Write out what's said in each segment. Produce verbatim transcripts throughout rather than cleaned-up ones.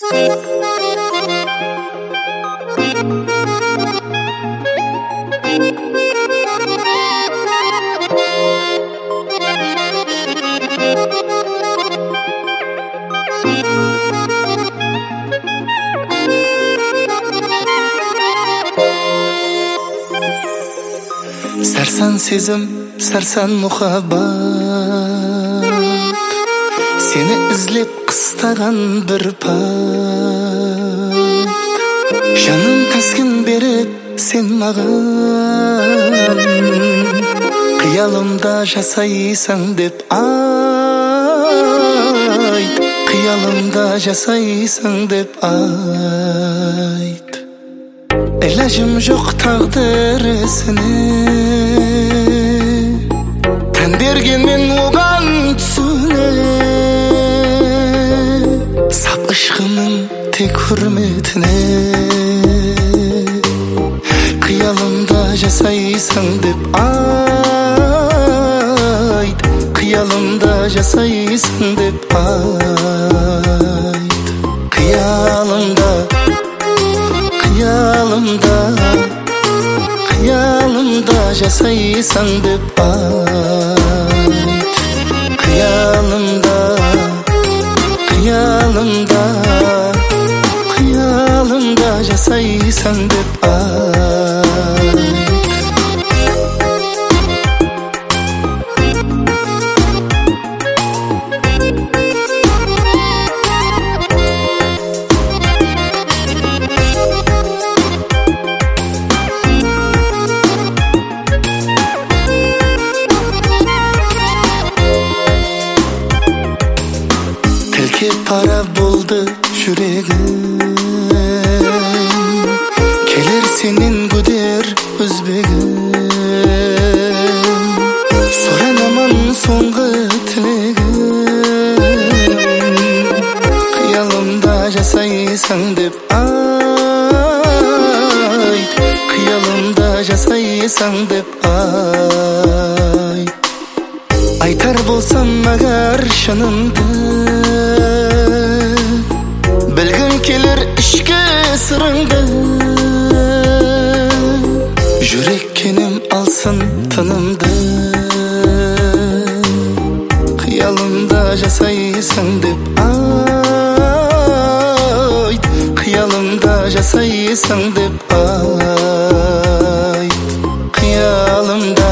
Sarsan sezim, sarsan muhabbat, seni izlep qistagan bir payt. Жаным taskin berip sen mağan, qiyalımda жасайсың деп ayt, qiyalımda жасайсың деп ayt. İlacım жоқ taqdirісіне, тән берген мен оған түсіне. Сап ышқының тек хүрметіне, қиялымда жасайсың деп айт, қиялымда жасайсың деп айт. Қиялымда, қиялымда, қиялымда жасайсың деп айт. Қиялымда, қиялымда, қиялымда жасайсың деп айт. Tilke para buldu yüreğim, keler senin güder özbegim. Soranamam soңғы тілегім, қиялымда жасайсың деп айт, қиялымда жасайсың деп айт. Айтар болсам агар шынымды, білгім келер ішкі сырыңды. Жүреккенім алсын тынымды, қиялымда жасайсың деп айт, қиялымда жасайсың деп айт. Қиялымда,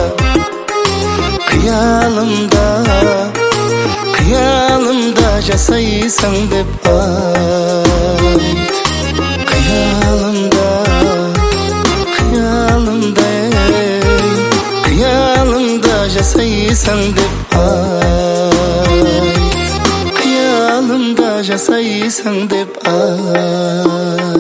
қиялымда, қиялымда жасайсың деп айт. Қиялымда, қиялымда, қиялымда жасайсың деп айт. Қиялымда жасайсың деп айт.